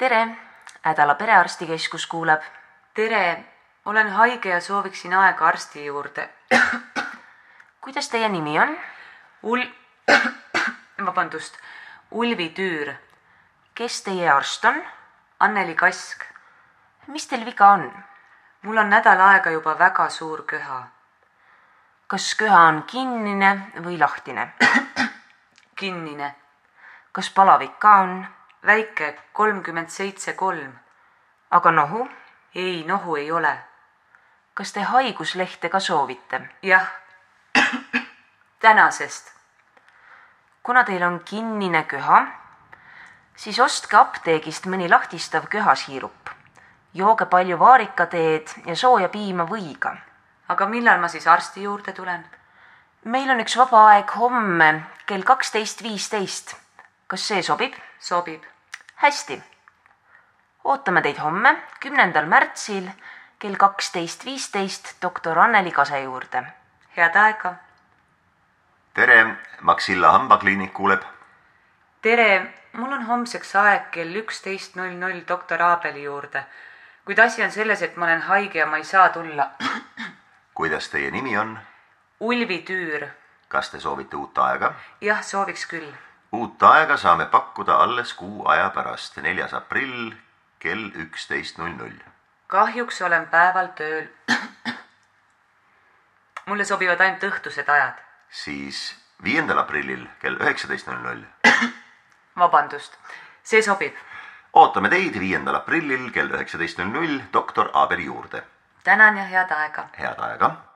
tere, Hädala perearstikeskus kuuleb. Tere, olen haige ja sooviksin aega arsti juurde. Kuidas teie nimi on? Ulvi Tüür. Kes teie arst on? Anneli Kask. Mis teil viga on? Mul on nädal aega juba väga suur köha. Kas köha on kinnine või lahtine? Kinnine. Kas palavik ka on? Väike 37,3. Aga nohu? Ei, nohu ei ole. Kas te haiguslehte ka soovite? Jah. Tänasest. Kuna teil on kinnine köha, siis ostke apteegist mõni lahtistav köhasiirup. Jooge palju vaarikateed ja sooja piima võiga. Aga millal ma siis arsti juurde tulen? Meil on üks vaba aeg homme kell 12.15. Kas see sobib? Sobib. Hästi. Ootame teid homme, 10. märtsil kell 12.15 doktor Anneli Kase juurde. Head aega. Tere, Maxilla hambakliinik kuuleb. Tere, mul on homseks aeg kell 11.00 doktor Aabeli juurde. Kuid asi on selles, et ma olen haige ja ma ei saa tulla. Kuidas teie nimi on? Ulvi Tüür. Kas te soovite uut aega? Jah, sooviks küll. Uut aega saame pakkuda alles kuu aja pärast, 4. aprill kell 11.00. Kahjuks olen päeval tööl. Mulle sobivad ainult õhtused ajad. Siis 5. aprillil kell 19.00. Vabandust, see sobib. Ootame teid 5. aprillil kell 19.00 doktor Aabeli juurde. Tänan ja head aega. Head aega.